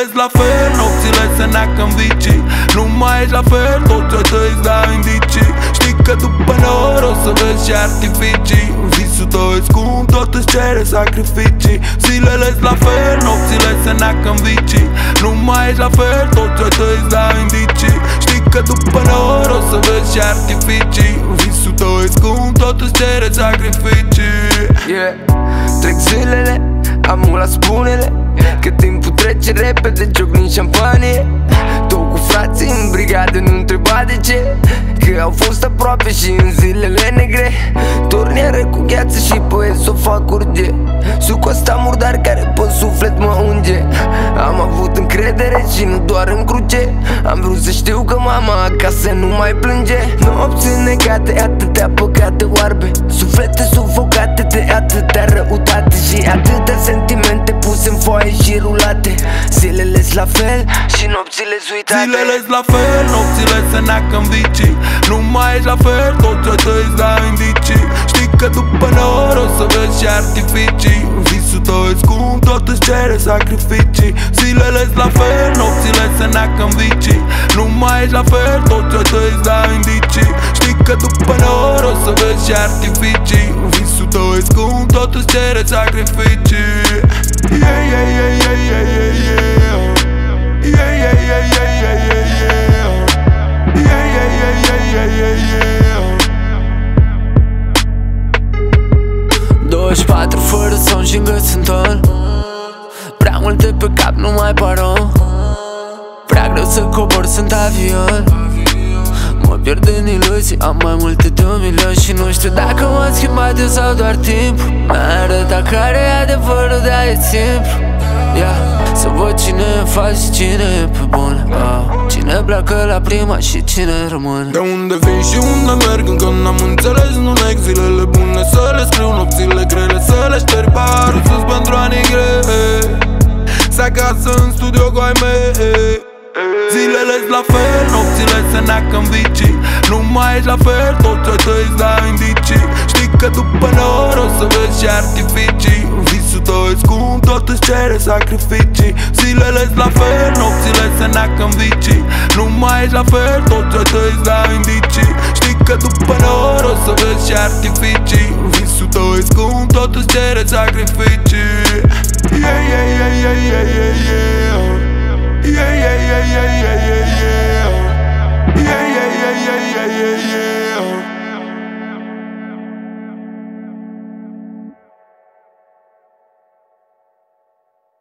Zilele-s la fel, nopțile se neacă în vicii. Nu mai ești la fel, tot ce îți dau indicii. Știi că după nor o să vezi și artificii. Visul tău e scump, tot îți cere sacrificii. Zilele-s la fel, nopțile se neacă în vicii. Nu mai ești la fel, tot ce îți dau indicii. Știi că după nor o să vezi și artificii. Visul tău e scump, tot îți cere sacrificii. Yeah. Trec zilele, am la spunele că timpul trece repede, ciocni șampanie. Tot cu frații în brigadă, nu întreba de ce, că au fost aproape și în zilele negre. Torniere cu gheață și poet s-o fac urge. Sucul ăsta murdar care pe suflet mă unge. Am avut încredere și nu doar în cruce. Am vrut să știu că mama acasă nu mai plânge. Nopți negate, atâtea păcate oarbe, suflete sufocate de atâtea răutate și atâtea sentimente puse în foaie și rulate. Zilele-s la fel și nopțile-s uitate. Zilele-s la fel, nopțile se neacă în vicii. Nu mai ești la fel, tot ce îți dau indicii. Știi că după nor o să vezi și artificii. Visul tău e scump, tot îți cere sacrificii. Zilele-s la fel, nopțile se neacă în vicii. Nu mai ești la fel, tot ce îți dau indicii. Știi că după nor o să vezi și artificii. Visul tău e scump, tot îți cere sacrificii. Yeah, yeah, yeah, yeah, yeah, yeah, yeah. Yeah, yeah, yeah, yeah, yeah, yeah, yeah. Yeah, yeah, yeah, yeah, yeah, yeah, yeah. 24 fără somn și în gât sunt ton. Prea multe pe cap, nu mai paro. Prea greu să cobor, sunt avion. Mă pierd în iluzii, am mai multe de 1 milion. Și nu știu dacă m-am schimbat eu sau doar timp. Mi-a arătat care e adevărul, dar e simplu. Să văd cine e fals și cine e pe bune. Cine pleacă la prima și cine rămâne. De unde vin și unde merg încă n-am înțeles, nu neg. Zilele bune să le scriu, nopțile grele să le șterg. Paharul sus pentru anii grei, să acasă în studio cu ai mei. Zilele-s la fel, nopțile se neacă în vicii. Nu mai ești la fel, tot ce îți dau indicii. Știi că după nor o să vezi și artificii. Visul tău e scump, tot îți cere sacrificii. Zilele-s la fel, nopțile se neacă în vicii. Nu mai ești la fel, tot ce îți dau indicii. Știi că după nor o să vezi și artificii. Visul tău e scump, tot îți cere sacrificii. Yeah, yeah, yeah, yeah, yeah, yeah, yeah. Yeah, yeah, yeah,